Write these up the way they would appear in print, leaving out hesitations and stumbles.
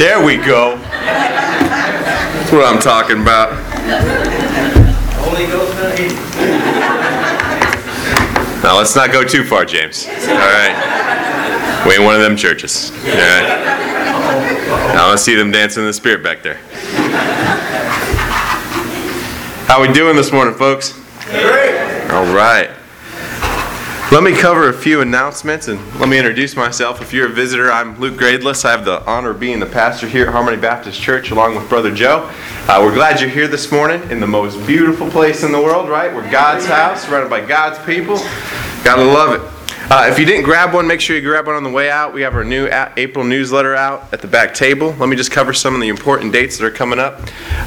There we go. That's what I'm talking about. Holy Ghost. Now let's not go too far, James. All right. We ain't one of them churches. All right. Now let's see them dancing in the Spirit back there. How we doing this morning, folks? Great. All right. Let me cover a few announcements and let me introduce myself. If you're a visitor, I'm Luke Gradeless. I have the honor of being the pastor here at Harmony Baptist Church along with Brother Joe. We're glad you're here this morning in the most beautiful place in the world, right? We're God's house, surrounded by God's people. Gotta love it. If you didn't grab one, make sure you grab one on the way out. We have our new April newsletter out at the back table. Let me just cover some of the important dates that are coming up.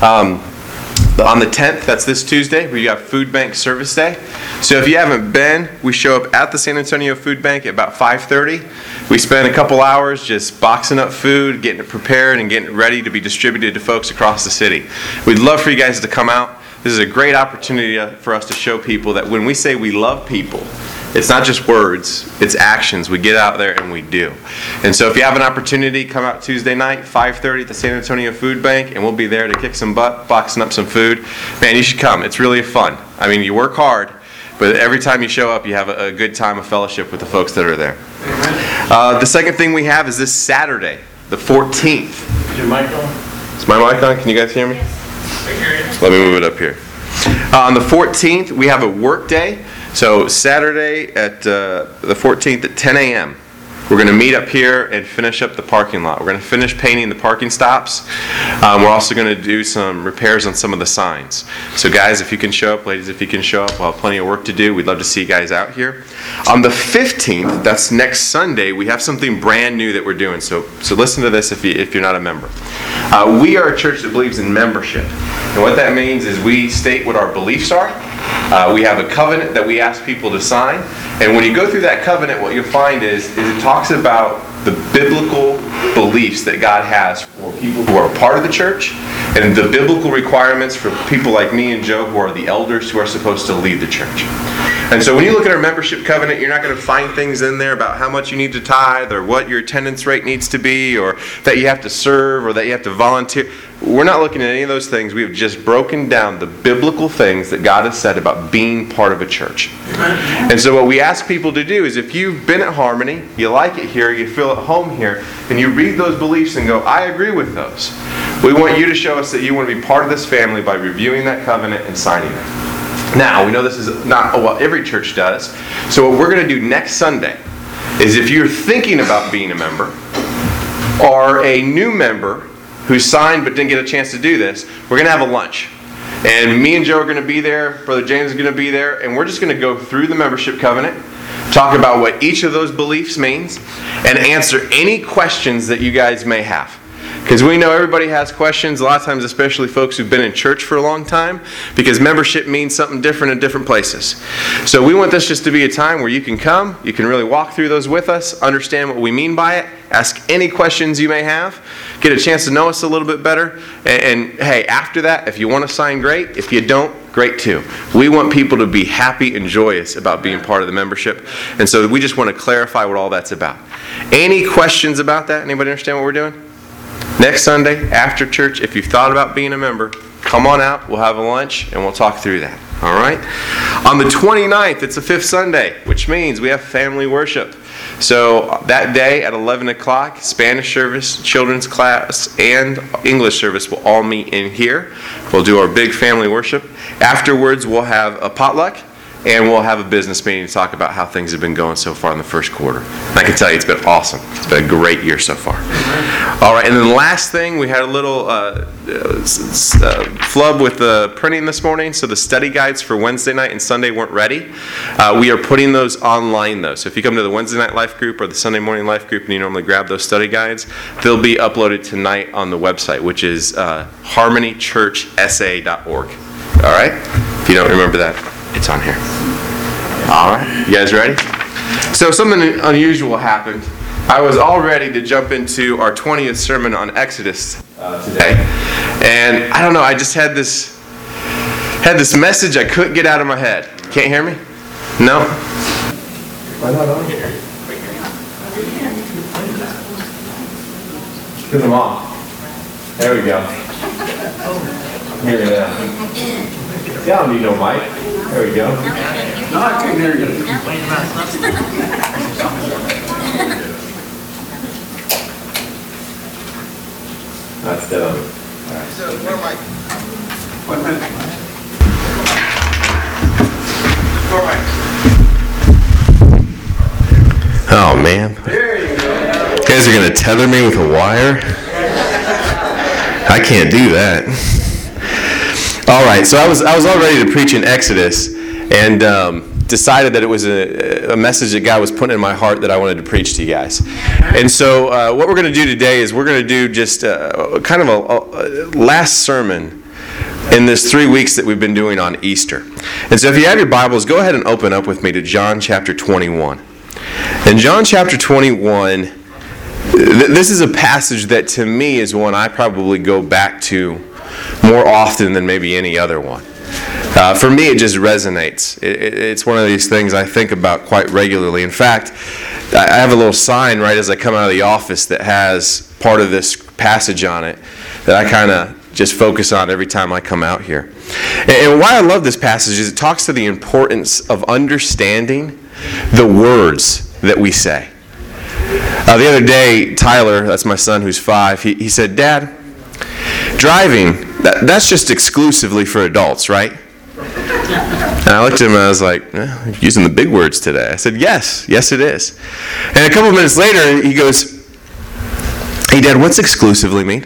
On the 10th, that's this Tuesday, we have Food Bank Service Day. So if you haven't been, we show up at the San Antonio Food Bank at about 5:30. We spend a couple hours just boxing up food, getting it prepared, and getting it ready to be distributed to folks across the city. We'd love for you guys to come out. This is a great opportunity for us to show people that when we say we love people, it's not just words, it's actions. We get out there and we do. And so if you have an opportunity, come out Tuesday night, 5:30 at the San Antonio Food Bank, and we'll be there to kick some butt, boxing up some food. Man, you should come. It's really fun. I mean, you work hard, but every time you show up, you have a good time of fellowship with the folks that are there. The second thing we have is this Saturday, the 14th. Is your mic on? Is my mic on? Can you guys hear me? Let me move it up here. On the 14th, we have a work day. So Saturday at the 14th at 10 a.m., we're going to meet up here and finish up the parking lot. We're going to finish painting the parking stops. We're also going to do some repairs on some of the signs. So guys, if you can show up, ladies, if you can show up, we'll have plenty of work to do. We'd love to see you guys out here. On the 15th, that's next Sunday, we have something brand new that we're doing. So listen to this if you're not a member. We are a church that believes in membership. And what that means is we state what our beliefs are. We have a covenant that we ask people to sign. And when you go through that covenant, what you'll find is it talks about the biblical beliefs that God has for people who are part of the church and the biblical requirements for people like me and Joe who are the elders who are supposed to lead the church. And so when you look at our membership covenant, you're not going to find things in there about how much you need to tithe or what your attendance rate needs to be or that you have to serve or that you have to volunteer. We're not looking at any of those things. We have just broken down the biblical things that God has said about being part of a church. And so what we ask people to do is if you've been at Harmony, you like it here, you feel at home here, and you read those beliefs and go, I agree with those. We want you to show us that you want to be part of this family by reviewing that covenant and signing it. Now, we know this is not what every church does. So what we're going to do next Sunday is if you're thinking about being a member or a new member who signed but didn't get a chance to do this, we're going to have a lunch. And me and Joe are going to be there, Brother James is going to be there, and we're just going to go through the membership covenant, talk about what each of those beliefs means, and answer any questions that you guys may have. Because we know everybody has questions, a lot of times especially folks who've been in church for a long time, because membership means something different in different places. So we want this just to be a time where you can come, you can really walk through those with us, understand what we mean by it, ask any questions you may have, get a chance to know us a little bit better, and hey, after that, if you want to sign, great. If you don't, great too. We want people to be happy and joyous about being part of the membership, and so we just want to clarify what all that's about. Any questions about that? Anybody understand what we're doing? Next Sunday, after church, if you've thought about being a member, come on out, we'll have a lunch, and we'll talk through that. All right? On the 29th, it's the fifth Sunday, which means we have family worship. So that day at 11 o'clock, Spanish service, children's class, and English service will all meet in here. We'll do our big family worship. Afterwards, we'll have a potluck. And we'll have a business meeting to talk about how things have been going so far in the first quarter. And I can tell you it's been awesome. It's been a great year so far. All right, and then the last thing, we had a little flub with the printing this morning. So the study guides for Wednesday night and Sunday weren't ready. We are putting those online though. So if you come to the Wednesday night life group or the Sunday morning life group and you normally grab those study guides, they'll be uploaded tonight on the website, which is harmonychurchsa.org. All right? If you don't remember that, it's on here. All right. You guys ready? So something unusual happened. I was all ready to jump into our 20th sermon on Exodus today. And I don't know, I just had this message I couldn't get out of my head. Can't hear me? No? Why not on here? Because I'm off. There we go. Hear you now. Yeah, I don't need no mic. There we go. No, I can't hear you. That's done. One minute. Oh man. There you go. You guys are gonna tether me with a wire? I can't do that. All right, so I was all ready to preach in Exodus, and decided that it was a message that God was putting in my heart that I wanted to preach to you guys. And so what we're going to do today is we're going to do just kind of a last sermon in this 3 weeks that we've been doing on Easter. And so if you have your Bibles, go ahead and open up with me to John chapter 21. In John chapter 21, this is a passage that to me is one I probably go back to more often than maybe any other one. For me, it just resonates. It's one of these things I think about quite regularly. In fact, I have a little sign right as I come out of the office that has part of this passage on it that I kind of just focus on every time I come out here. And why I love this passage is it talks to the importance of understanding the words that we say. The other day, Tyler, that's my son who's 5, he said, "Dad, driving, that's just exclusively for adults, right?" And I looked at him and I was like, "You're using the big words today." I said, yes it is. And a couple of minutes later, he goes, "Hey, Dad, what's exclusively mean?"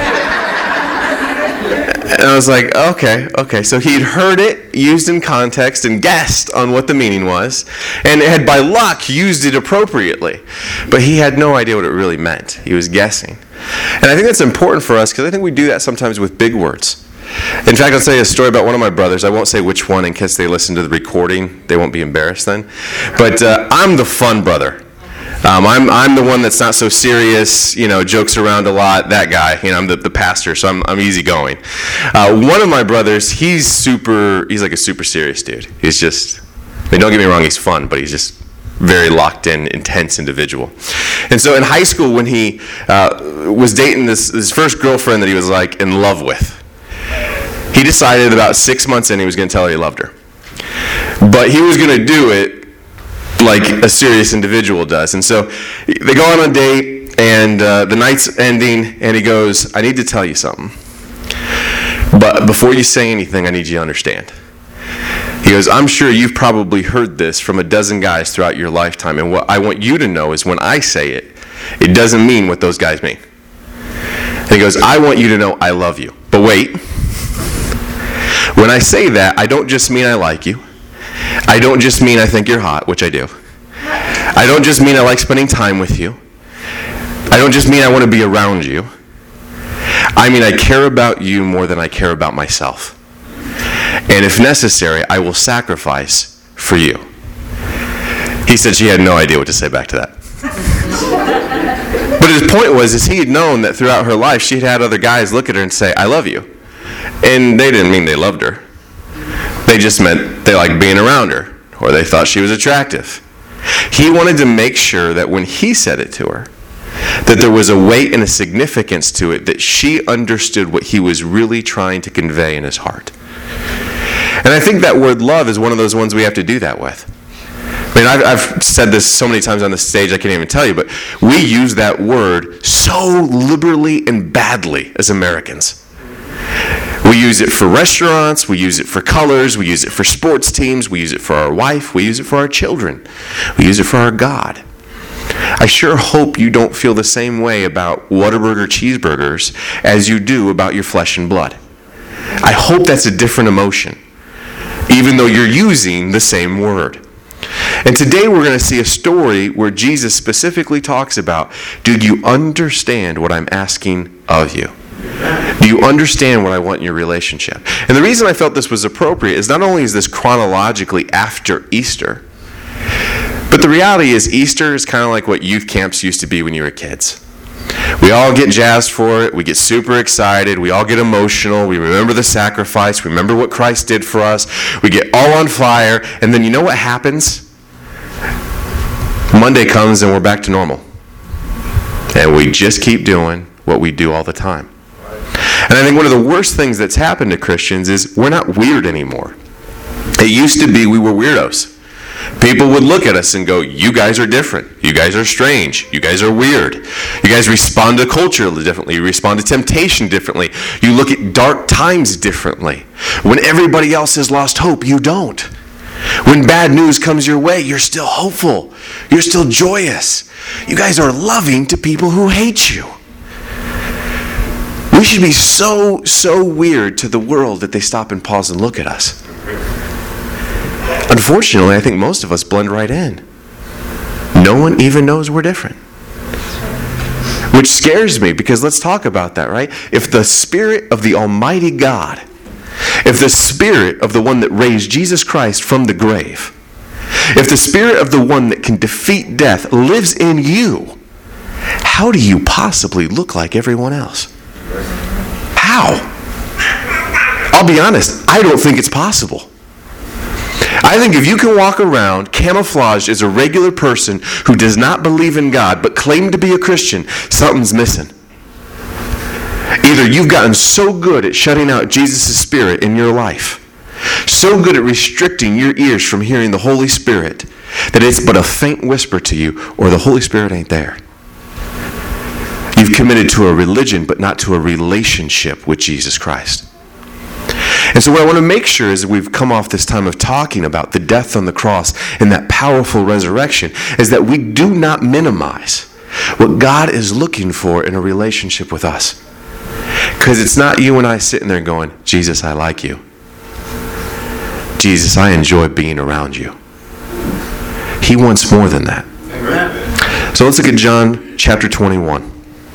And I was like, okay. So he'd heard it used in context and guessed on what the meaning was, and had by luck used it appropriately. But he had no idea what it really meant. He was guessing. And I think that's important for us because I think we do that sometimes with big words. In fact, I'll tell you a story about one of my brothers. I won't say which one in case they listen to the recording. They won't be embarrassed then. But I'm the fun brother. I'm the one that's not so serious, jokes around a lot, that guy. I'm the pastor, so I'm easygoing. One of my brothers, he's like a super serious dude. He's just, don't get me wrong, he's fun, but he's just very locked in, intense individual. And so in high school, when he was dating his first girlfriend that he was like in love with, he decided about 6 months in he was going to tell her he loved her. But he was going to do it like a serious individual does. And so they go on a date, and the night's ending, and he goes, "I need to tell you something. But before you say anything, I need you to understand." He goes, "I'm sure you've probably heard this from a dozen guys throughout your lifetime, and what I want you to know is when I say it, it doesn't mean what those guys mean." And he goes, "I want you to know I love you. But wait, when I say that, I don't just mean I like you. I don't just mean I think you're hot," which I do. "I don't just mean I like spending time with you. I don't just mean I want to be around you. I mean I care about you more than I care about myself. And if necessary, I will sacrifice for you." He said she had no idea what to say back to that. But his point was he had known that throughout her life she had had other guys look at her and say, "I love you." And they didn't mean they loved her. They just meant they liked being around her, or they thought she was attractive. He wanted to make sure that when he said it to her, that there was a weight and a significance to it, that she understood what he was really trying to convey in his heart. And I think that word love is one of those ones we have to do that with. I mean, I've said this so many times on the stage I can't even tell you, but we use that word so liberally and badly as Americans. We use it for restaurants, we use it for colors, we use it for sports teams, we use it for our wife, we use it for our children, we use it for our God. I sure hope you don't feel the same way about Whataburger cheeseburgers as you do about your flesh and blood. I hope that's a different emotion, even though you're using the same word. And today we're going to see a story where Jesus specifically talks about, do you understand what I'm asking of you? Do you understand what I want in your relationship? And the reason I felt this was appropriate is not only is this chronologically after Easter, but the reality is Easter is kind of like what youth camps used to be when you were kids. We all get jazzed for it. We get super excited. We all get emotional. We remember the sacrifice. We remember what Christ did for us. We get all on fire. And then you know what happens? Monday comes and we're back to normal. And we just keep doing what we do all the time. And I think one of the worst things that's happened to Christians is we're not weird anymore. It used to be we were weirdos. People would look at us and go, you guys are different. You guys are strange. You guys are weird. You guys respond to culture differently. You respond to temptation differently. You look at dark times differently. When everybody else has lost hope, you don't. When bad news comes your way, you're still hopeful. You're still joyous. You guys are loving to people who hate you. We should be so weird to the world that they stop and pause and look at us. Unfortunately, I think most of us blend right in. No one even knows we're different. Which scares me, because let's talk about that, right? If the Spirit of the Almighty God, if the Spirit of the one that raised Jesus Christ from the grave, if the Spirit of the one that can defeat death lives in you, how do you possibly look like everyone else? How? I'll be honest, I don't think it's possible. I think if you can walk around camouflaged as a regular person who does not believe in God but claim to be a Christian, something's missing. Either you've gotten so good at shutting out Jesus' Spirit in your life, so good at restricting your ears from hearing the Holy Spirit, that it's but a faint whisper to you, or the Holy Spirit ain't there. You've committed to a religion but not to a relationship with Jesus Christ. And so what I want to make sure is that we've come off this time of talking about the death on the cross and that powerful resurrection, is that we do not minimize what God is looking for in a relationship with us. Because it's not you and I sitting there going, Jesus, I like you. Jesus, I enjoy being around you. He wants more than that. Amen. So let's look at John chapter 21.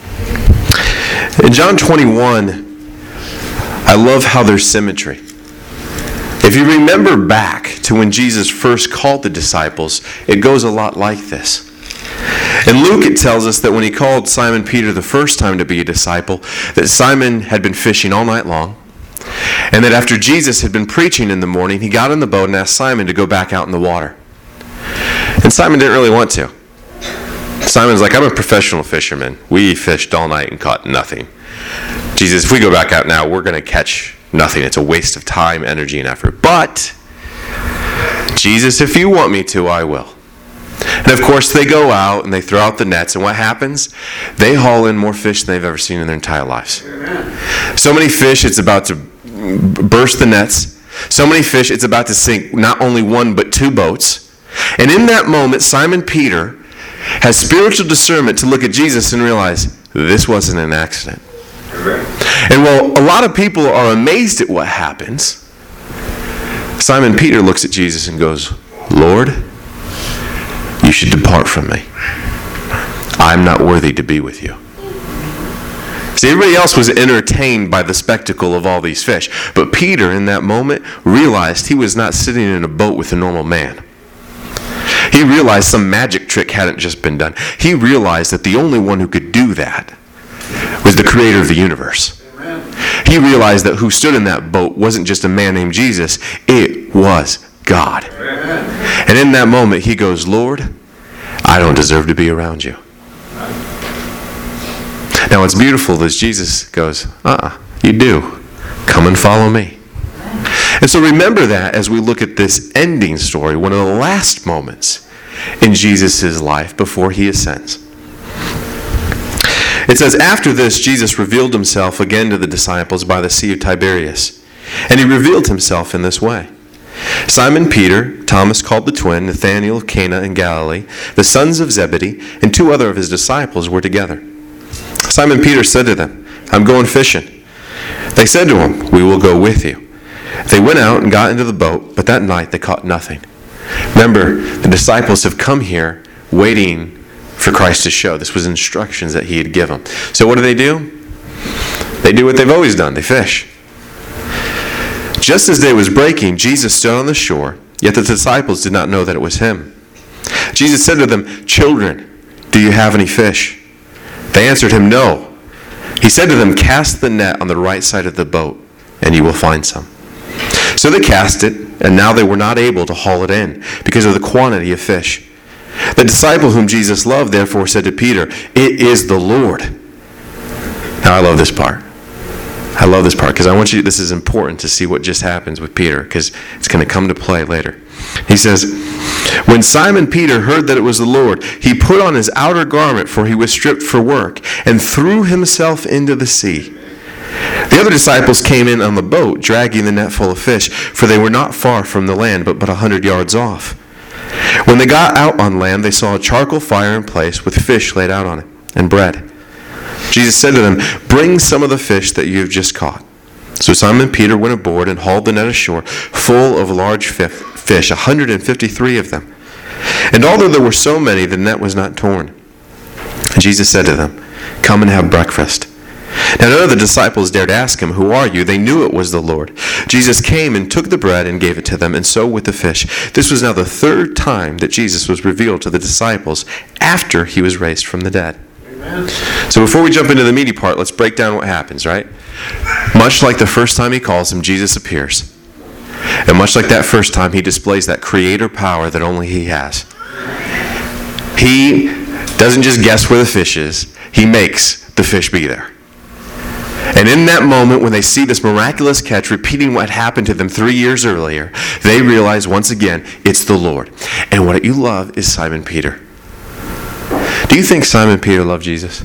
In John 21, I love how there's symmetry. If you remember back to when Jesus first called the disciples, it goes a lot like this. In Luke, it tells us that when he called Simon Peter the first time to be a disciple, that Simon had been fishing all night long, and that after Jesus had been preaching in the morning, he got in the boat and asked Simon to go back out in the water. And Simon didn't really want to. Simon's like, I'm a professional fisherman. We fished all night and caught nothing. Jesus, if we go back out now, we're going to catch nothing. It's a waste of time, energy, and effort. But, Jesus, if you want me to, I will. And of course, they go out and they throw out the nets. And what happens? They haul in more fish than they've ever seen in their entire lives. So many fish, it's about to burst the nets. So many fish, it's about to sink not only one, but two boats. And in that moment, Simon Peter has spiritual discernment to look at Jesus and realize, this wasn't an accident. And while a lot of people are amazed at what happens, Simon Peter looks at Jesus and goes, Lord, you should depart from me. I'm not worthy to be with you. See, everybody else was entertained by the spectacle of all these fish. But Peter, in that moment, realized he was not sitting in a boat with a normal man. He realized some magic trick hadn't just been done. He realized that the only one who could do that was the creator of the universe. Amen. He realized that who stood in that boat wasn't just a man named Jesus, it was God. Amen. And in that moment, he goes, Lord, I don't deserve to be around you. Now, what's beautiful is Jesus goes, you do. Come and follow me. And so remember that as we look at this ending story, one of the last moments in Jesus' life before he ascends. It says, after this, Jesus revealed himself again to the disciples by the Sea of Tiberias. And he revealed himself in this way. Simon Peter, Thomas called the twin, Nathanael of Cana in Galilee, the sons of Zebedee, and two other of his disciples were together. Simon Peter said to them, I'm going fishing. They said to him, we will go with you. They went out and got into the boat, but that night they caught nothing. Remember, the disciples have come here waiting for Christ to show. This was instructions that he had given. So what do? They do what they've always done. They fish. Just as day was breaking, Jesus stood on the shore, yet the disciples did not know that it was him. Jesus said to them, children, do you have any fish? They answered him, no. He said to them, cast the net on the right side of the boat, and you will find some. So they cast it, and now they were not able to haul it in because of the quantity of fish. The disciple whom Jesus loved therefore said to Peter, it is the Lord. Now I love this part. I love this part because I want you, this is important to see what just happens with Peter because it's going to come to play later. He says, when Simon Peter heard that it was the Lord, he put on his outer garment, for he was stripped for work, and threw himself into the sea. The other disciples came in on the boat, dragging the net full of fish, for they were not far from the land, but 100 yards off. When they got out on land, they saw a charcoal fire in place with fish laid out on it, and bread. Jesus said to them, bring some of the fish that you have just caught. So Simon Peter went aboard and hauled the net ashore, full of large fish, 153 of them. And although there were so many, the net was not torn. And Jesus said to them, come and have breakfast. Now none of the disciples dared ask him, who are you? They knew it was the Lord. Jesus came and took the bread and gave it to them, and so with the fish. This was now the third time that Jesus was revealed to the disciples after he was raised from the dead. Amen. So before we jump into the meaty part, let's break down what happens, right? Much like the first time he calls him, Jesus appears. And much like that first time, he displays that creator power that only he has. He doesn't just guess where the fish is. He makes the fish be there. And in that moment, when they see this miraculous catch repeating what happened to them 3 years earlier, they realize once again, it's the Lord. And what you love is Simon Peter. Do you think Simon Peter loved Jesus?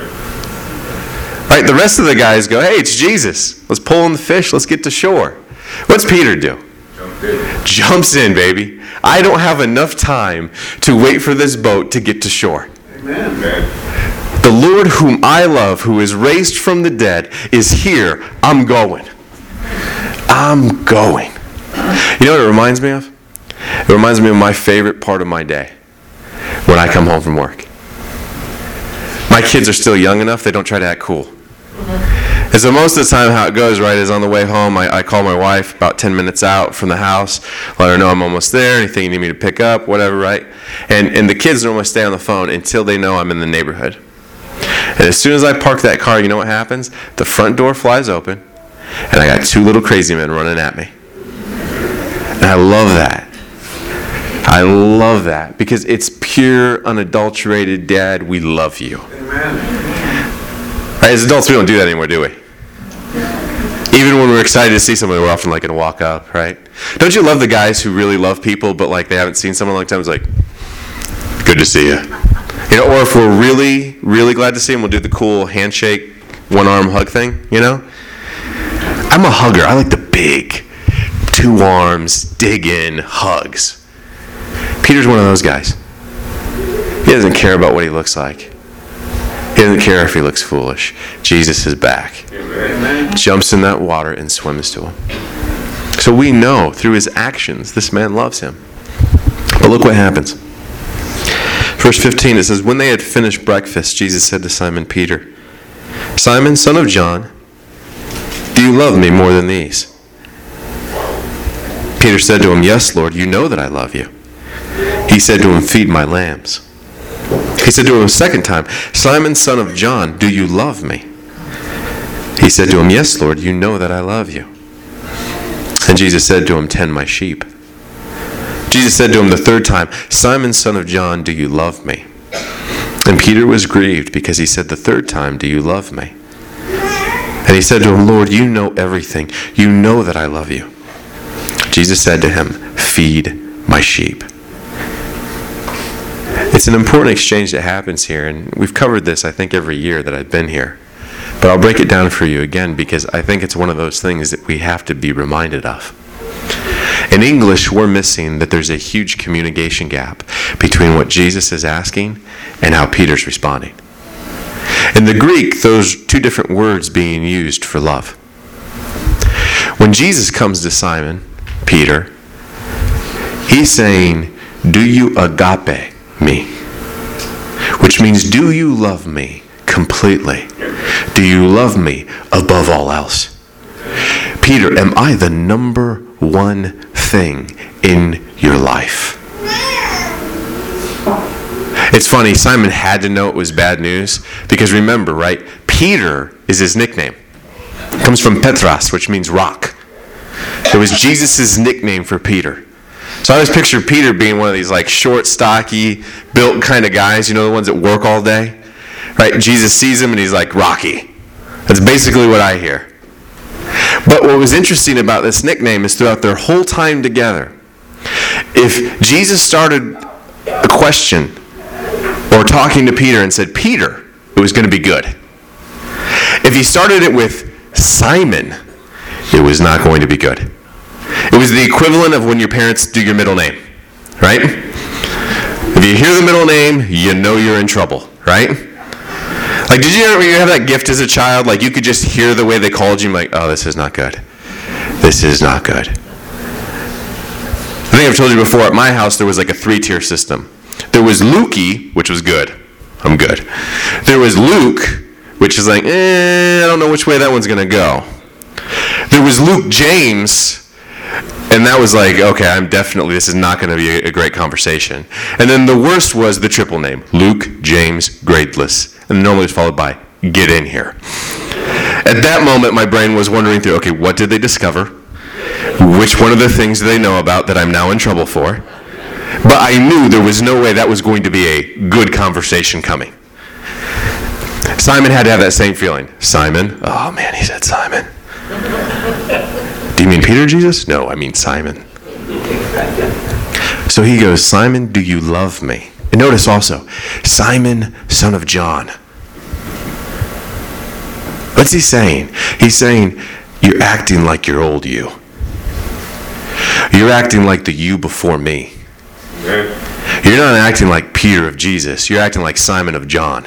Right, the rest of the guys go, hey, it's Jesus. Let's pull in the fish. Let's get to shore. What's Peter do? Jumps in, baby. I don't have enough time to wait for this boat to get to shore. Amen. The Lord whom I love, who is raised from the dead, is here. I'm going. I'm going. You know what it reminds me of? It reminds me of my favorite part of my day when I come home from work. My kids are still young enough, they don't try to act cool. And so most of the time how it goes, right, is on the way home, I call my wife about 10 minutes out from the house, let her know I'm almost there, anything you need me to pick up, whatever, right? And the kids normally stay on the phone until they know I'm in the neighborhood. And as soon as I park that car, you know what happens? The front door flies open, and I got two little crazy men running at me. And I love that. I love that because it's pure, unadulterated, Dad, we love you. Amen. Right, as adults, we don't do that anymore, do we? Even when we're excited to see somebody, we're often like going to walk up, right? Don't you love the guys who really love people, but like they haven't seen someone in a long time? It's like, good to see you. You know, or if we're really, really glad to see them, we'll do the cool handshake, one-arm hug thing, you know? I'm a hugger. I like the big, two arms, dig in, hugs. Peter's one of those guys. He doesn't care about what he looks like. He doesn't care if he looks foolish. Jesus is back. Amen. Jumps in that water and swims to him. So we know through his actions this man loves him. But look what happens. Verse 15, it says, when they had finished breakfast, Jesus said to Simon Peter, Simon, son of John, do you love me more than these? Peter said to him, yes, Lord, you know that I love you. He said to him, feed my lambs. He said to him a second time, Simon, son of John, do you love me? He said to him, yes, Lord, you know that I love you. And Jesus said to him, tend my sheep. Jesus said to him the third time, Simon, son of John, do you love me? And Peter was grieved because he said the third time, do you love me? And he said to him, Lord, you know everything. You know that I love you. Jesus said to him, feed my sheep. It's an important exchange that happens here, and we've covered this, I think, every year that I've been here. But I'll break it down for you again because I think it's one of those things that we have to be reminded of. In English, we're missing that there's a huge communication gap between what Jesus is asking and how Peter's responding. In the Greek, those two different words being used for love. When Jesus comes to Simon, Peter, he's saying, do you agape me? Which means, do you love me completely? Do you love me above all else? Peter, am I the number one thing in your life? It's funny, Simon had to know it was bad news because remember, right? Peter is his nickname. It comes from Petros, which means rock. It was Jesus' nickname for Peter. So I always picture Peter being one of these like short, stocky, built kind of guys, you know, the ones that work all day. Right? Jesus sees him and he's like, Rocky. That's basically what I hear. But what was interesting about this nickname is throughout their whole time together, if Jesus started a question or talking to Peter and said, Peter, it was going to be good. If he started it with Simon, it was not going to be good. It was the equivalent of when your parents do your middle name, right? If you hear the middle name, you know you're in trouble, right? Like, did you ever have that gift as a child? Like, you could just hear the way they called you, like, oh, this is not good. This is not good. I think I've told you before, at my house, there was like a 3-tier system. There was Lukey, which was good. I'm good. There was Luke, which is like, I don't know which way that one's going to go. There was Luke James, and that was like, okay, this is not going to be a great conversation. And then the worst was the triple name, Luke James Gradeless. And normally it's followed by, get in here. At that moment, my brain was wandering through, okay, what did they discover? Which one of the things do they know about that I'm now in trouble for? But I knew there was no way that was going to be a good conversation coming. Simon had to have that same feeling. Simon? Oh man, he said Simon. Do you mean Peter, Jesus? No, I mean Simon. So he goes, Simon, do you love me? And notice also, Simon, son of John. What's he saying? He's saying, you're acting like your old you. You're acting like the you before me. You're not acting like Peter of Jesus. You're acting like Simon of John.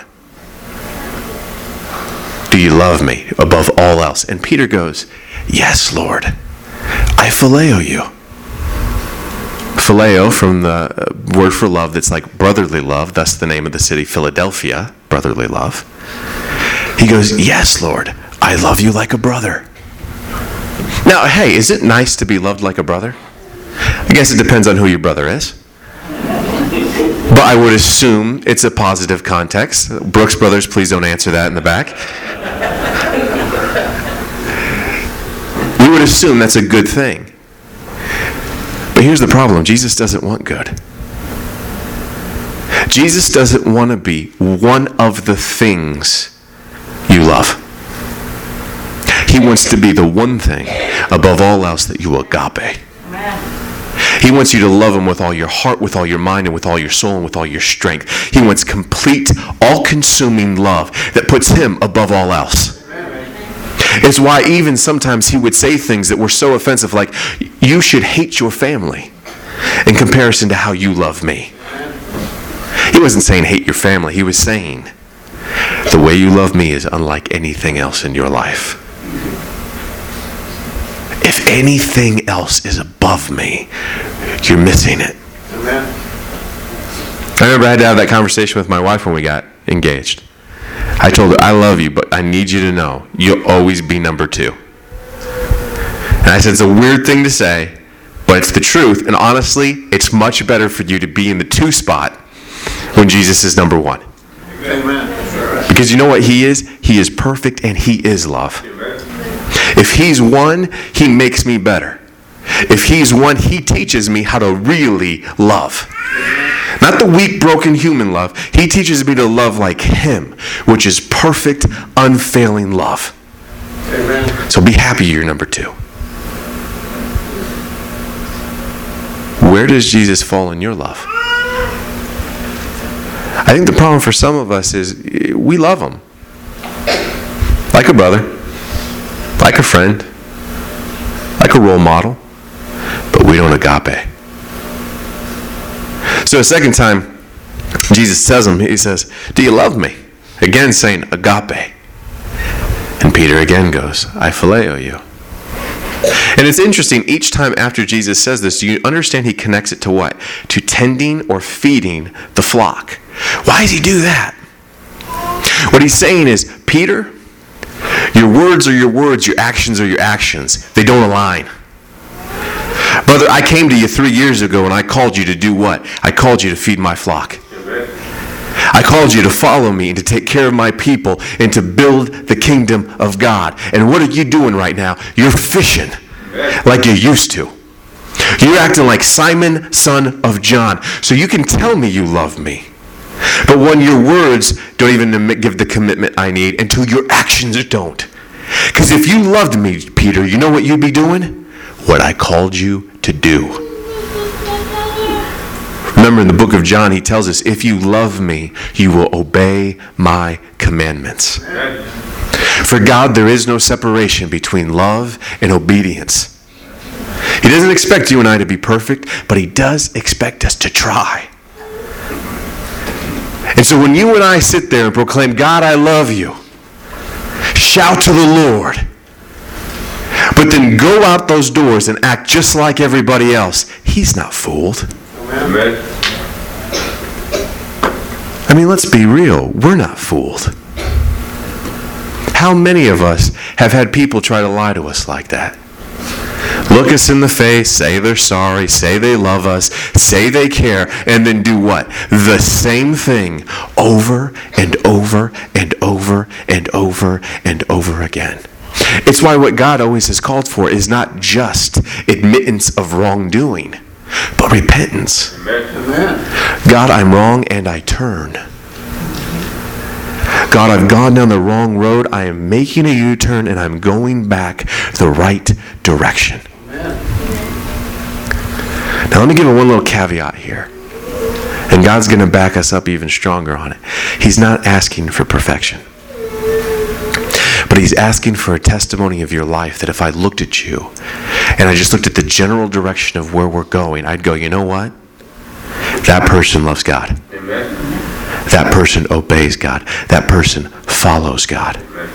Do you love me above all else? And Peter goes, yes, Lord. I phileo you. Phileo, from the word for love that's like brotherly love, thus the name of the city, Philadelphia, brotherly love. He goes, yes, Lord, I love you like a brother. Now, hey, is it nice to be loved like a brother? I guess it depends on who your brother is. But I would assume it's a positive context. Brooks Brothers, please don't answer that in the back. We would assume that's a good thing. But here's the problem. Jesus doesn't want good. Jesus doesn't want to be one of the things you love. He wants to be the one thing above all else that you agape. Amen. He wants you to love him with all your heart, with all your mind, and with all your soul, and with all your strength. He wants complete, all-consuming love that puts him above all else. It's why even sometimes he would say things that were so offensive, like, you should hate your family in comparison to how you love me. He wasn't saying hate your family. He was saying the way you love me is unlike anything else in your life. If anything else is above me, you're missing it. Amen. I remember I had to have that conversation with my wife when we got engaged. I told her, I love you, but I need you to know you'll always be number 2. And I said, it's a weird thing to say, but it's the truth. And honestly, it's much better for you to be in the 2 spot when Jesus is number 1. Amen. Because you know what he is? He is perfect and he is love. If he's 1, he makes me better. If he's 1, he teaches me how to really love. Not the weak, broken human love. He teaches me to love like him, which is perfect, unfailing love. Amen. So be happy you're number 2. Where does Jesus fall in your love? I think the problem for some of us is we love him. Like a brother, like a friend, like a role model, but we don't agape. So a second time, Jesus tells him, he says, do you love me? Again saying agape. And Peter again goes, I phileo you. And it's interesting, each time after Jesus says this, do you understand he connects it to what? To tending or feeding the flock. Why does he do that? What he's saying is, Peter, your words are your words, your actions are your actions. They don't align. Brother, I came to you 3 years ago and I called you to do what? I called you to feed my flock. I called you to follow me and to take care of my people and to build the kingdom of God. And what are you doing right now? You're fishing like you used to. You're acting like Simon, son of John. So you can tell me you love me. But when your words don't even give the commitment I need until your actions don't. Because if you loved me, Peter, you know what you'd be doing? What I called you to do. Remember in the book of John, he tells us, if you love me, you will obey my commandments. For God, there is no separation between love and obedience. He doesn't expect you and I to be perfect, but he does expect us to try. And so when you and I sit there and proclaim, God, I love you, shout to the Lord, but then go out those doors and act just like everybody else, he's not fooled. Amen. I mean, let's be real. We're not fooled. How many of us have had people try to lie to us like that? Look us in the face, say they're sorry, say they love us, say they care, and then do what? The same thing over and over and over and over and over again. It's why what God always has called for is not just admittance of wrongdoing, but repentance. Amen. God, I'm wrong and I turn. God, I've gone down the wrong road. I am making a U-turn and I'm going back the right direction. Amen. Now let me give it one little caveat here. And God's going to back us up even stronger on it. He's not asking for perfection. But he's asking for a testimony of your life that if I looked at you and I just looked at the general direction of where we're going, I'd go, you know what? That person loves God. Amen. That person obeys God. That person follows God. Amen.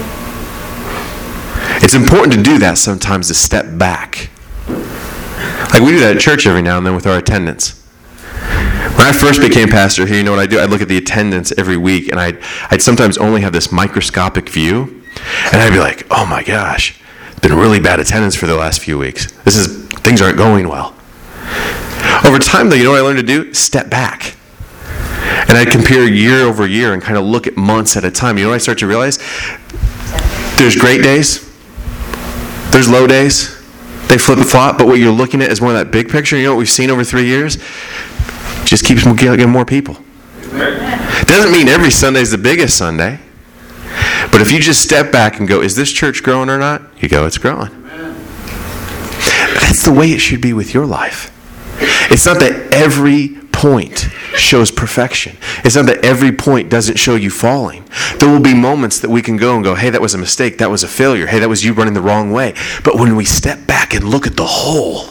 It's important to do that sometimes, to step back. Like we do that at church every now and then with our attendance. When I first became pastor here, you know what I do? I'd look at the attendance every week, and I'd sometimes only have this microscopic view, and I'd be like, oh my gosh, it's been really bad attendance for the last few weeks. Things aren't going well. Over time, though, you know what I learned to do? Step back. And I'd compare year over year and kind of look at months at a time. You know what I start to realize? There's great days. There's low days. They flip-flop, but what you're looking at is more of that big picture. You know what we've seen over 3 years? Just keeps getting more people. Amen. Doesn't mean every Sunday is the biggest Sunday. But if you just step back and go, is this church growing or not? You go, it's growing. Amen. That's the way it should be with your life. It's not that every point shows perfection. It's not that every point doesn't show you falling. There will be moments that we can go and go, hey, that was a mistake. That was a failure. Hey, that was you running the wrong way. But when we step back and look at the whole,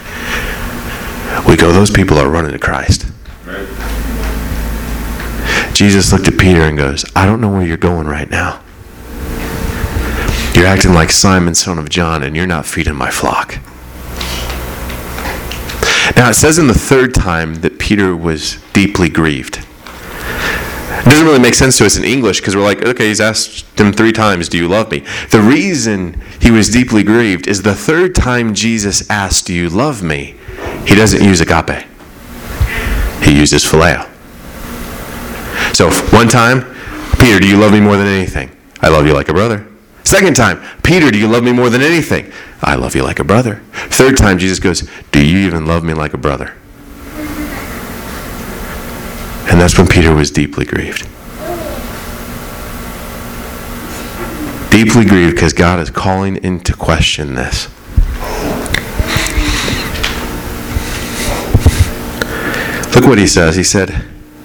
we go, those people are running to Christ. Amen. Jesus looked at Peter and goes, I don't know where you're going right now. You're acting like Simon, son of John, and you're not feeding my flock. Now, it says in the third time that Peter was deeply grieved. It doesn't really make sense to us in English because we're like, okay, he's asked him 3 times, do you love me? The reason he was deeply grieved is the third time Jesus asked, do you love me? He doesn't use agape. He uses phileo. So, one time, Peter, do you love me more than anything? I love you like a brother. Second time, Peter, do you love me more than anything? I love you like a brother. Third time, Jesus goes, do you even love me like a brother? And that's when Peter was deeply grieved. Deeply grieved because God is calling into question this. Look what he says. He said,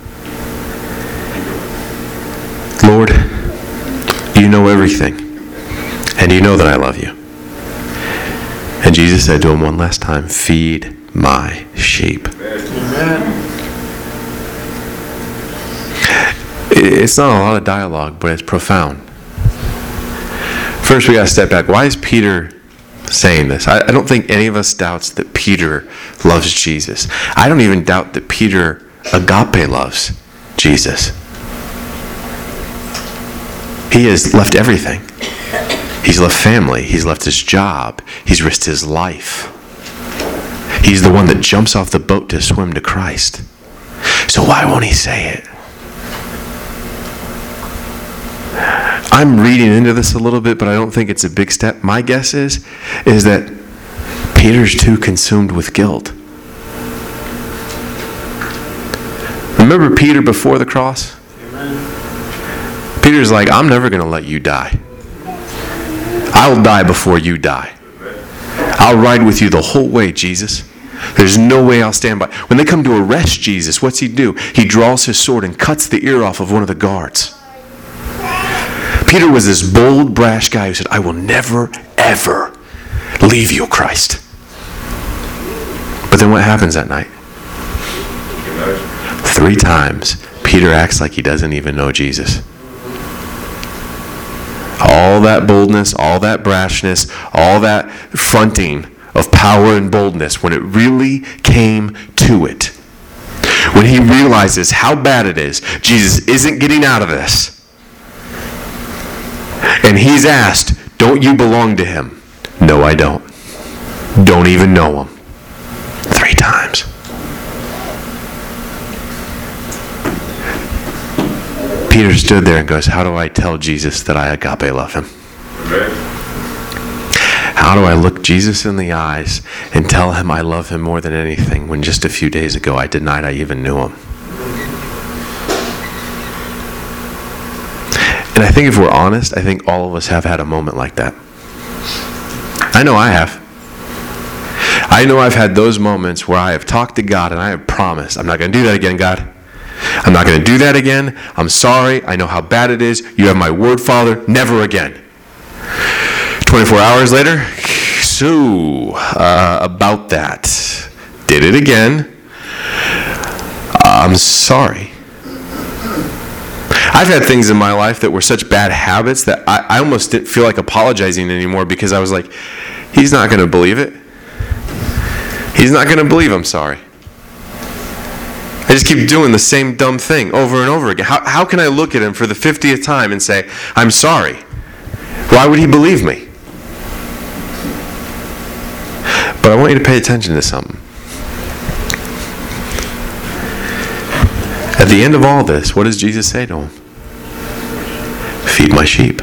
Lord, you know everything. And you know that I love you. And Jesus said to him one last time, feed my sheep. Amen. It's not a lot of dialogue, but it's profound. First, we got to step back. Why is Peter saying this? I don't think any of us doubts that Peter loves Jesus. I don't even doubt that Peter agape loves Jesus. He has left everything. He's left family. He's left his job. He's risked his life. He's the one that jumps off the boat to swim to Christ. So why won't he say it? I'm reading into this a little bit, but I don't think it's a big step. My guess is that Peter's too consumed with guilt. Remember Peter before the cross? Amen. Peter's like, I'm never going to let you die. I'll die before you die. I'll ride with you the whole way, Jesus. There's no way I'll stand by. When they come to arrest Jesus, what's he do? He draws his sword and cuts the ear off of one of the guards. Peter was this bold, brash guy who said, I will never, ever leave you, Christ. But then what happens that night? 3 times, Peter acts like he doesn't even know Jesus. All that boldness, all that brashness, all that fronting of power and boldness, when it really came to it, when he realizes how bad it is, Jesus isn't getting out of this, and he's asked, don't you belong to him? No, I don't. Don't even know him. 3 times. Peter stood there and goes, how do I tell Jesus that I agape love him? How do I look Jesus in the eyes and tell him I love him more than anything when just a few days ago I denied I even knew him? And I think if we're honest, I think all of us have had a moment like that. I know I have. I know I've had those moments where I have talked to God and I have promised, I'm not going to do that again, God. I'm not going to do that again. I'm sorry. I know how bad it is. You have my word, Father. Never again. 24 hours later, so about that. Did it again. I'm sorry. I've had things in my life that were such bad habits that I almost didn't feel like apologizing anymore because I was like, he's not going to believe it. He's not going to believe I'm sorry. I just keep doing the same dumb thing over and over again. How can I look at him for the 50th time and say, I'm sorry? Why would he believe me? But I want you to pay attention to something. At the end of all this, what does Jesus say to him? Feed my sheep.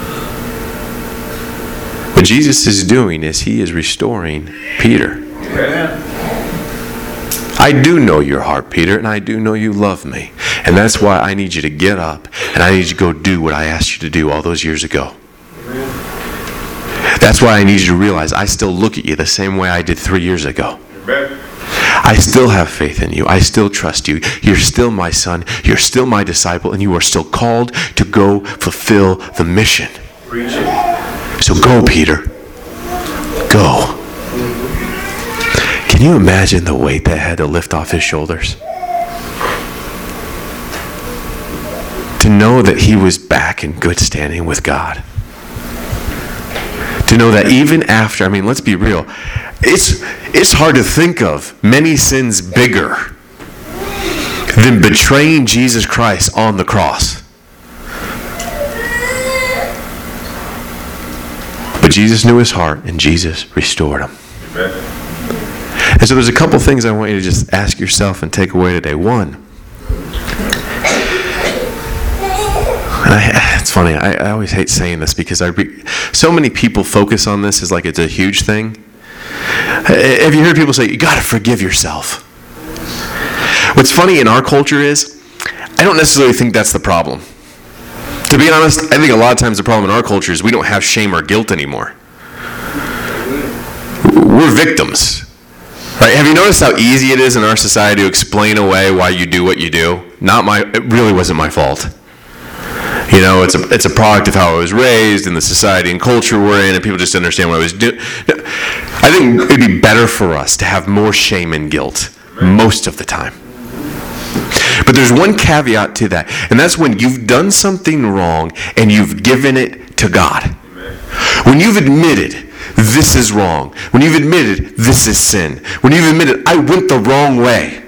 What Jesus is doing is he is restoring Peter. Amen. I do know your heart, Peter, and I do know you love me. And that's why I need you to get up, and I need you to go do what I asked you to do all those years ago. That's why I need you to realize I still look at you the same way I did 3 years ago. I still have faith in you. I still trust you. You're still my son. You're still my disciple, and you are still called to go fulfill the mission. So go, Peter. Go. Can you imagine the weight that had to lift off his shoulders? To know that he was back in good standing with God. To know that even after, let's be real, it's hard to think of many sins bigger than betraying Jesus Christ on the cross. But Jesus knew his heart, and Jesus restored him. Amen. And so there's a couple things I want you to just ask yourself and take away today. One, and it's funny, I always hate saying this because so many people focus on this as like it's a huge thing. Have you heard people say, you got to forgive yourself? What's funny in our culture is, I don't necessarily think that's the problem. To be honest, I think a lot of times the problem in our culture is we don't have shame or guilt anymore. We're victims. Right? Have you noticed how easy it is in our society to explain away why you do what you do? It really wasn't my fault. It's a product of how I was raised and the society and culture we're in, and people just understand what I was doing. I think it'd be better for us to have more shame and guilt most of the time. But there's one caveat to that, and that's when you've done something wrong and you've given it to God. When you've admitted, this is wrong. When you've admitted, this is sin. When you've admitted, I went the wrong way.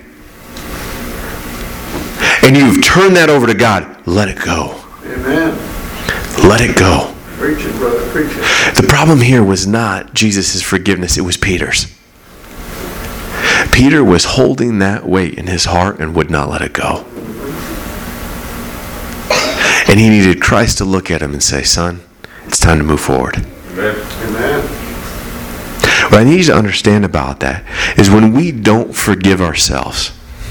And you've turned that over to God, let it go. Amen. Let it go. Preach it, brother, preach it. The problem here was not Jesus' forgiveness, it was Peter's. Peter was holding that weight in his heart and would not let it go. And he needed Christ to look at him and say, son, it's time to move forward. Amen. Amen. What I need you to understand about that is when we don't forgive ourselves,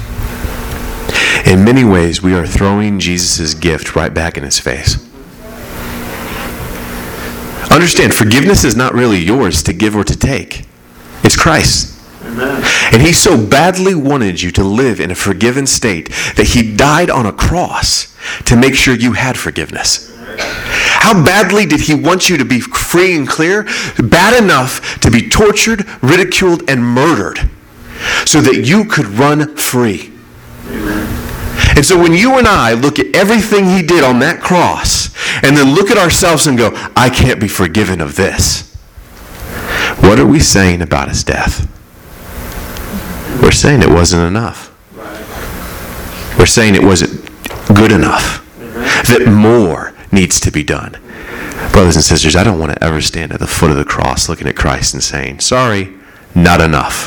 in many ways we are throwing Jesus' gift right back in his face. Understand, forgiveness is not really yours to give or to take. It's Christ's. Amen. And he so badly wanted you to live in a forgiven state that he died on a cross to make sure you had forgiveness. How badly did he want you to be free and clear? Bad enough to be tortured, ridiculed, and murdered so that you could run free. And so when you and I look at everything he did on that cross and then look at ourselves and go, I can't be forgiven of this, what are we saying about his death? We're saying it wasn't enough. We're saying it wasn't good enough. That more needs to be done. Brothers and sisters, I don't want to ever stand at the foot of the cross looking at Christ and saying, sorry, not enough.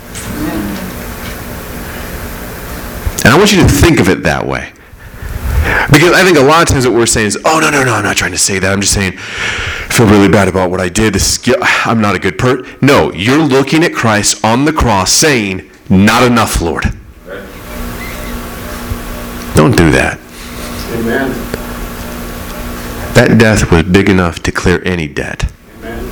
And I want you to think of it that way. Because I think a lot of times what we're saying is, oh, no, I'm not trying to say that. I'm just saying, I feel really bad about what I did. I'm not a good person. No, you're looking at Christ on the cross saying, not enough, Lord. Don't do that. Amen. That death was big enough to clear any debt. Amen.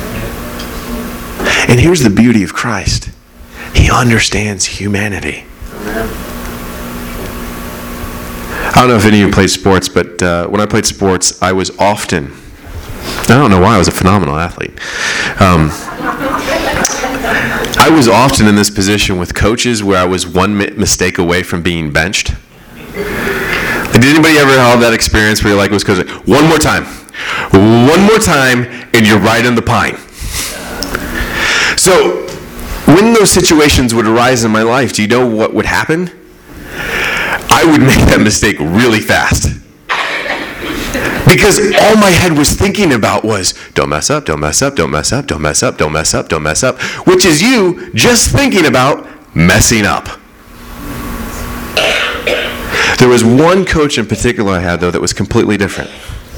And here's the beauty of Christ. He understands humanity. Amen. I don't know if any of you played sports, but when I played sports, I was often, I don't know why, I was a phenomenal athlete. I was often in this position with coaches where I was one mistake away from being benched. Did anybody ever have that experience where you're like, one more time, and you're right in the pine? So, when those situations would arise in my life, do you know what would happen? I would make that mistake really fast. Because all my head was thinking about was, don't mess up, don't mess up, don't mess up, don't mess up, don't mess up, don't mess up, which is you just thinking about messing up. There was one coach in particular I had, though, that was completely different.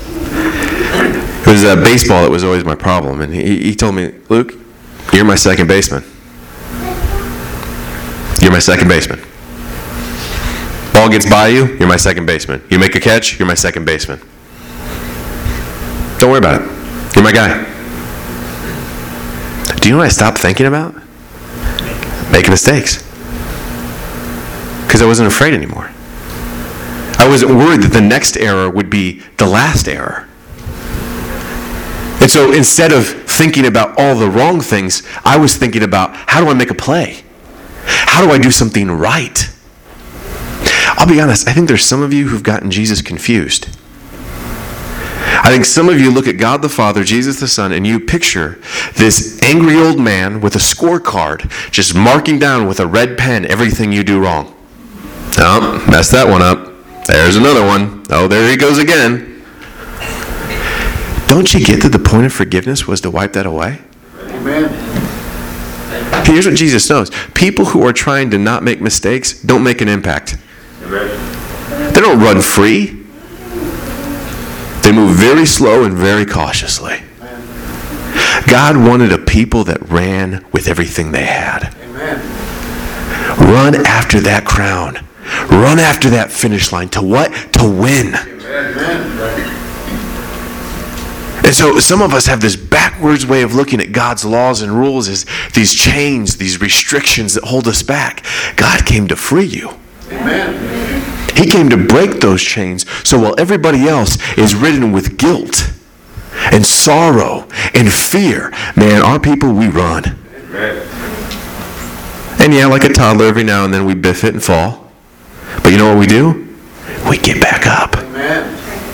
It was baseball that was always my problem. And he told me, Luke, you're my second baseman. You're my second baseman. Ball gets by you, you're my second baseman. You make a catch, you're my second baseman. Don't worry about it. You're my guy. Do you know what I stopped thinking about? Making mistakes. Because I wasn't afraid anymore. I wasn't worried that the next error would be the last error. And so instead of thinking about all the wrong things, I was thinking about, how do I make a play? How do I do something right? I'll be honest, I think there's some of you who've gotten Jesus confused. I think some of you look at God the Father, Jesus the Son, and you picture this angry old man with a scorecard just marking down with a red pen everything you do wrong. Oh, messed that one up. There's another one. Oh, there he goes again. Don't you get that the point of forgiveness was to wipe that away? Amen. Here's what Jesus knows. People who are trying to not make mistakes don't make an impact. Amen. They don't run free. They move very slow and very cautiously. God wanted a people that ran with everything they had. Amen. Run after that crown. Run after that finish line. To what? To win. Amen. And so some of us have this backwards way of looking at God's laws and rules as these chains, these restrictions that hold us back. God came to free you. Amen. He came to break those chains, so while everybody else is ridden with guilt and sorrow and fear, man, our people, we run. Amen. And yeah, like a toddler, every now and then we biff it and fall. But you know what we do? We get back up. Amen.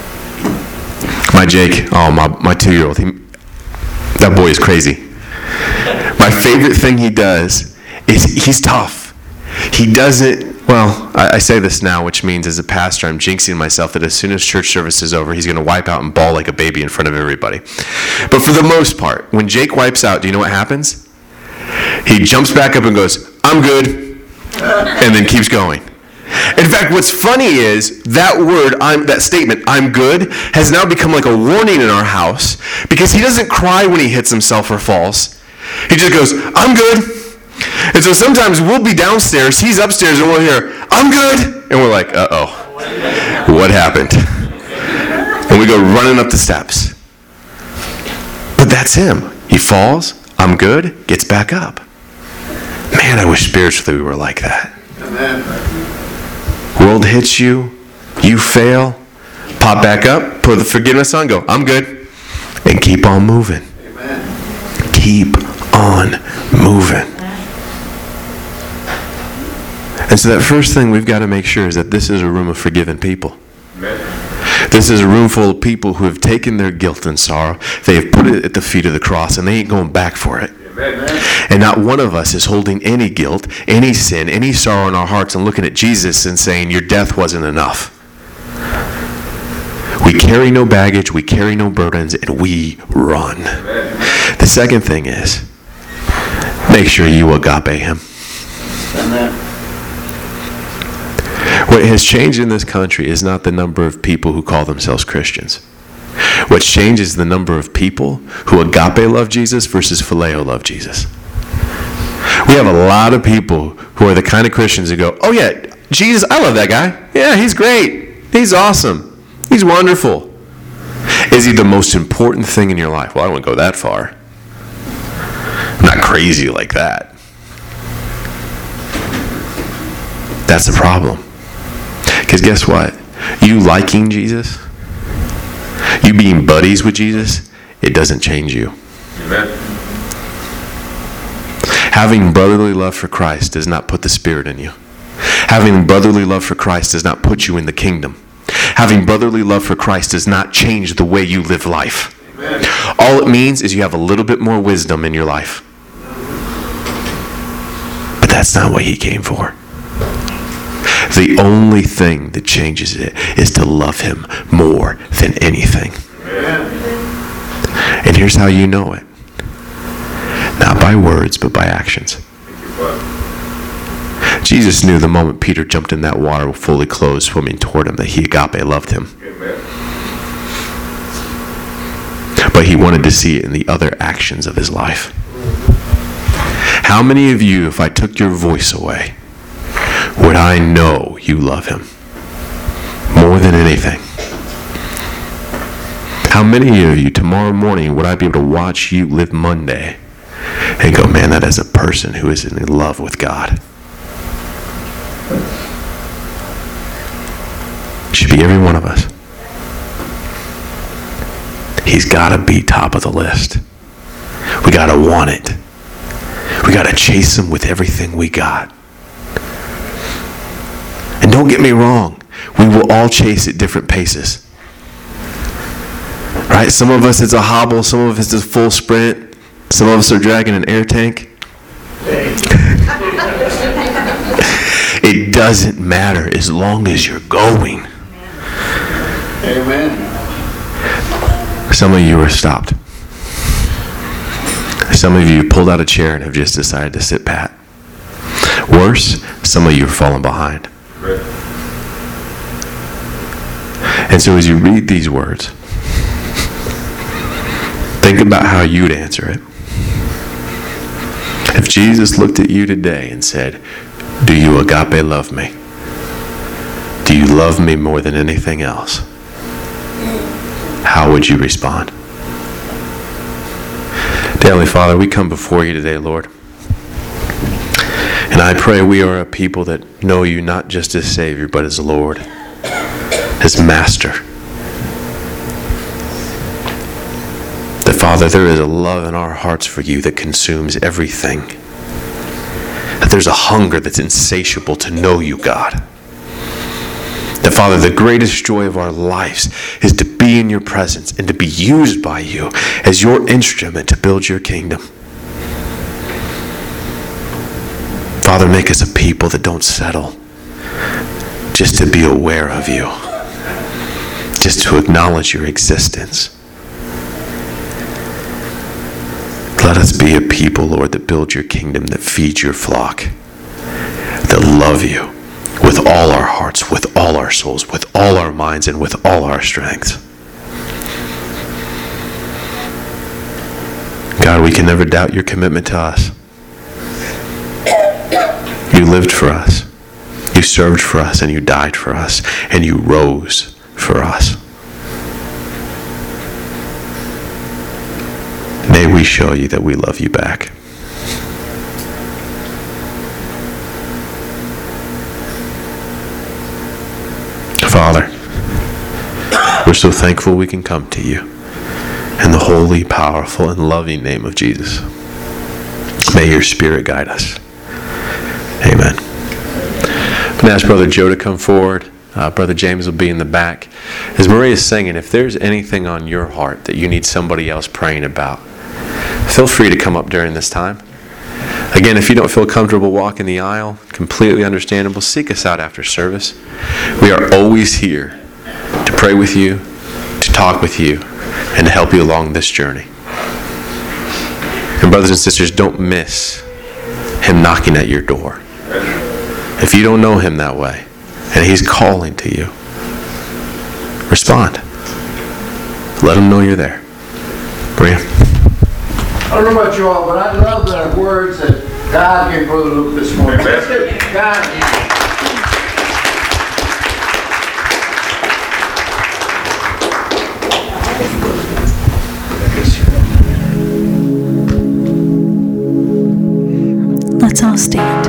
My Jake, my 2-year-old, that boy is crazy. My favorite thing he does is he's tough. He doesn't, well, I say this now, which means as a pastor, I'm jinxing myself that as soon as church service is over, he's going to wipe out and bawl like a baby in front of everybody. But for the most part, when Jake wipes out, do you know what happens? He jumps back up and goes, I'm good, and then keeps going. In fact, what's funny is that word, that statement, I'm good, has now become like a warning in our house because he doesn't cry when he hits himself or falls. He just goes, I'm good. And so sometimes we'll be downstairs, he's upstairs, and we'll hear, I'm good. And we're like, uh-oh, what happened? And we go running up the steps. But that's him. He falls, I'm good, gets back up. Man, I wish spiritually we were like that. Amen. World hits you, you fail, pop back up, put the forgiveness on, go, I'm good, and keep on moving. Amen. Keep on moving. And so that first thing we've got to make sure is that this is a room of forgiven people. Amen. This is a room full of people who have taken their guilt and sorrow, they have put it at the feet of the cross, and they ain't going back for it. Amen. And not one of us is holding any guilt, any sin, any sorrow in our hearts and looking at Jesus and saying, your death wasn't enough. We carry no baggage, we carry no burdens, and we run. Amen. The second thing is, make sure you agape him. Amen. What has changed in this country is not the number of people who call themselves Christians. What's changed is the number of people who agape love Jesus versus phileo love Jesus. We have a lot of people who are the kind of Christians who go, oh yeah, Jesus, I love that guy. Yeah, he's great. He's awesome. He's wonderful. Is he the most important thing in your life? Well, I wouldn't go that far. I'm not crazy like that. That's the problem. Because guess what? You liking Jesus, you being buddies with Jesus, it doesn't change you. Amen. Having brotherly love for Christ does not put the Spirit in you. Having brotherly love for Christ does not put you in the kingdom. Having brotherly love for Christ does not change the way you live life. Amen. All it means is you have a little bit more wisdom in your life. But that's not what he came for. The only thing that changes it is to love him more than anything. Amen. And here's how you know it. Not by words, but by actions. Thank you, Father. Jesus knew the moment Peter jumped in that water fully clothed, swimming toward him, that he agape loved him. Amen. But he wanted to see it in the other actions of his life. How many of you, if I took your voice away, would I know you love him more than anything? How many of you tomorrow morning would I be able to watch you live Monday and go, man, that is a person who is in love with God? Should be every one of us. He's got to be top of the list. We got to want it. We got to chase him with everything we got. And don't get me wrong, we will all chase at different paces. Right? Some of us it's a hobble, some of us it's a full sprint, some of us are dragging an air tank. It doesn't matter as long as you're going. Amen. Some of you are stopped. Some of you pulled out a chair and have just decided to sit pat. Worse, some of you are falling behind. And so as you read these words, think about how you'd answer it. If Jesus looked at you today and said, do you agape love me? Do you love me more than anything else? How would you respond? Dear Heavenly Father, we come before you today, Lord. And I pray we are a people that know you not just as Savior, but as Lord, as Master. That, Father, there is a love in our hearts for you that consumes everything. That there's a hunger that's insatiable to know you, God. That, Father, the greatest joy of our lives is to be in your presence and to be used by you as your instrument to build your kingdom. Father, make us a people that don't settle just to be aware of you, just to acknowledge your existence. Let us be a people, Lord, that build your kingdom, that feed your flock, that love you with all our hearts, with all our souls, with all our minds, and with all our strengths. God, we can never doubt your commitment to us. You lived for us. You served for us, and you died for us, and you rose for us. we show you that we love you back. Father, we're so thankful we can come to you in the holy, powerful, and loving name of Jesus. May your Spirit guide us. Amen. I'm going to ask Brother Joe to come forward. Brother James will be in the back. As Maria is singing, if there's anything on your heart that you need somebody else praying about, feel free to come up during this time. Again, if you don't feel comfortable walking the aisle, completely understandable, seek us out after service. We are always here to pray with you, to talk with you, and to help you along this journey. And brothers and sisters, don't miss him knocking at your door. If you don't know him that way, and he's calling to you, respond. Let him know you're there. Maria? I don't know about you all, but I love the words that God gave Brother Luke this morning. God, Let's all stand.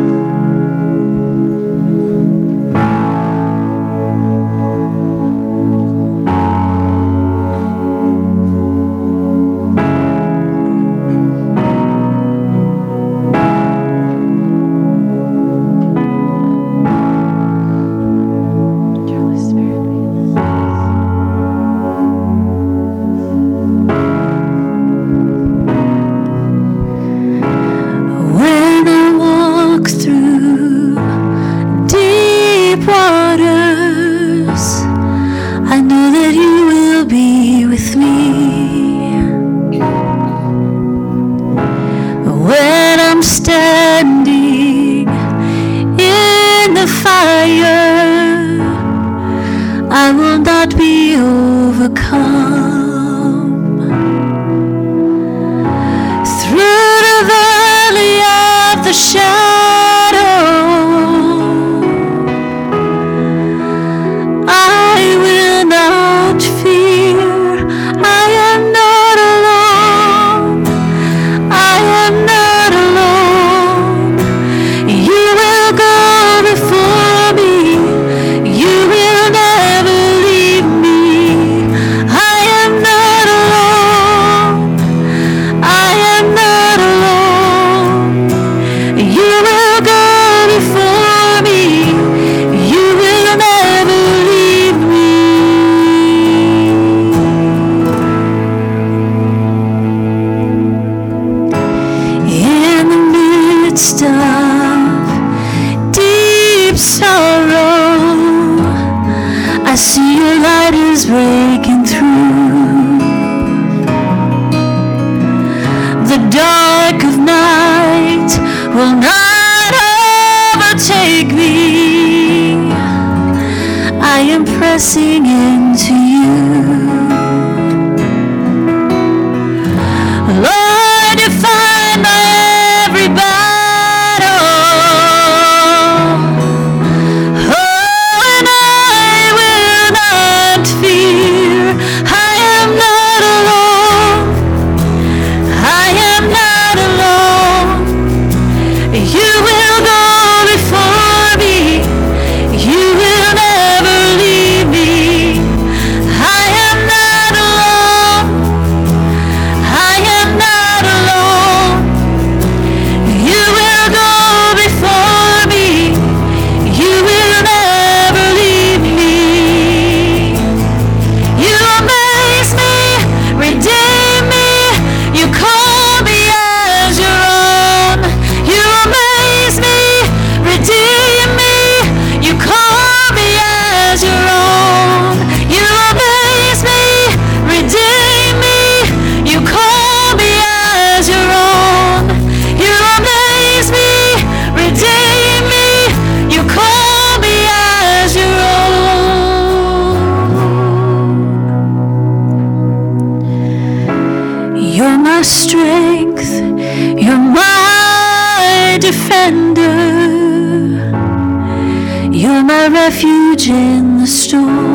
Refuge in the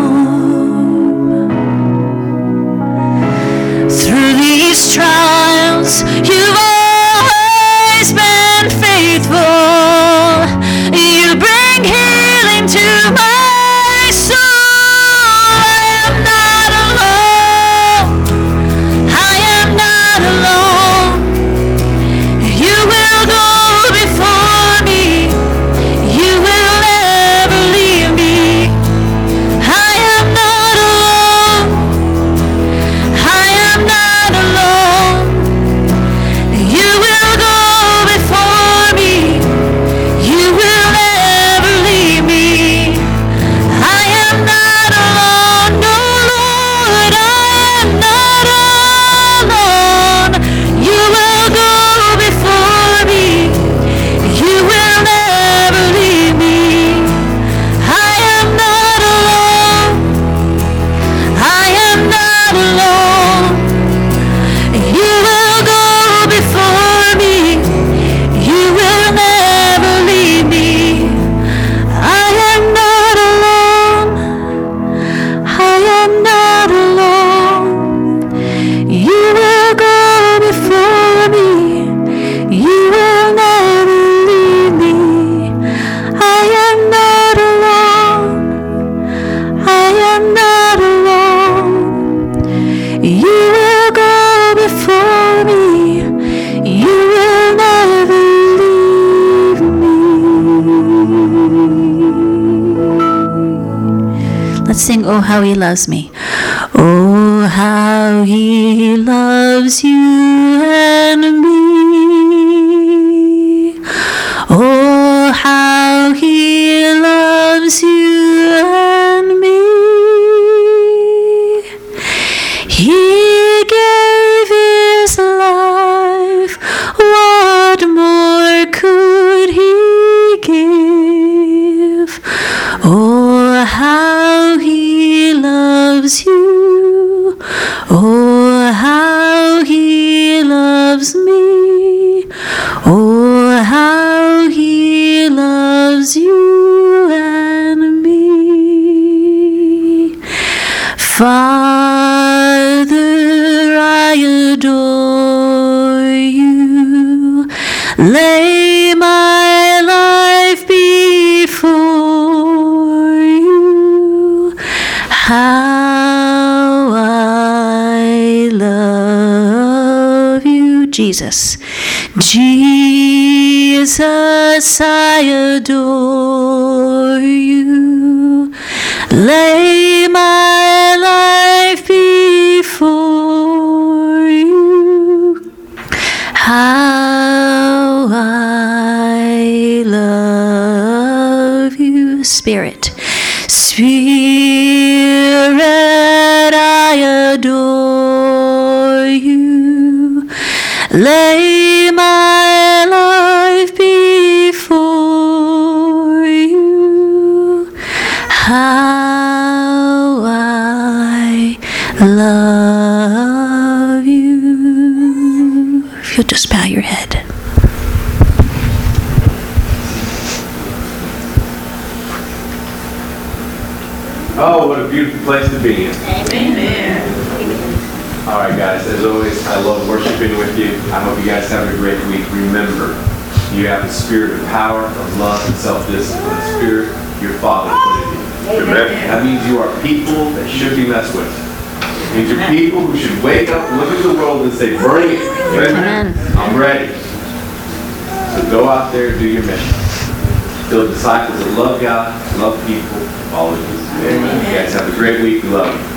storm. Through these trials sing Oh How He Loves Me. Oh, how He loves you and me. Oh, how He loves you and me. He gave His life. What more could He give? Oh, how He loves you. Oh, how He loves me. Oh, how He loves you and me. Father, I adore you. Lay my life before you. How I love you, Jesus. Jesus, I adore you. Lay my life before you. How I love you, Spirit. Spirit, I adore you. Lay my life before you. How I love you. If you'll just bow your head. Oh, what a beautiful place to be in. Amen. All right, guys, as always, I love worshiping with you. I hope you guys have a great week. Remember, you have the spirit of power, of love, and self-discipline, the spirit your Father put in you. Amen. That means you are people that should be messed with. It means you're people who should wake up, look at the world, and say, bring it. Amen. I'm ready. So go out there and do your mission. Build disciples that love God, love people, follow Jesus. Amen. You guys have a great week. We love you.